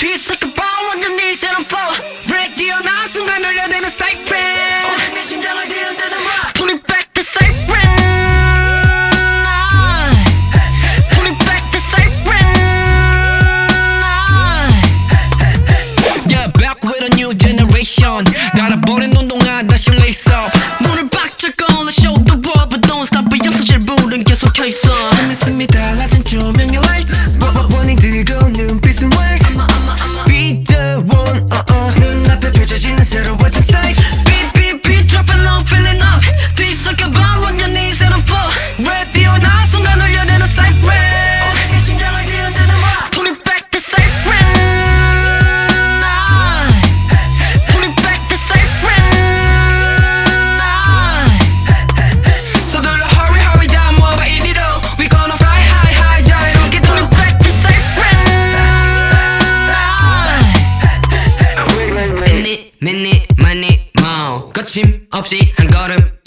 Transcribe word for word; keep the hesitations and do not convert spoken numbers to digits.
뒤섞여봐 완전히 새로운 flow radio 나 순간 울려대는 siren 오늘 내 심장을 뒤흔드는 말 Pull it back the siren Pull it back the siren Yeah, back with a new generation 달아버린 운동화 다시 lace up 문을 박짝 걸어 show the world but don't stop 연습실 불은 계속 켜있어 스미 스미 달라진 조명의 lights 원인 뜨거운 눈빛은 white Be the one uh uh 눈앞에 펼쳐지는 새로워진 sight Beat beat beat dropping low feeling up 뒤섞여봐 완전히 새로운 flow radio 나 순간 울려대는 siren 오늘 내 심장을 뒤흔드는 말 Pull it back the siren Pull it back the siren 서둘러 hurry hurry down 뭐봐 이리로 We gonna fly high high 자유롭게 Pull it back the siren Minute minute money mo 거침없이 한 걸음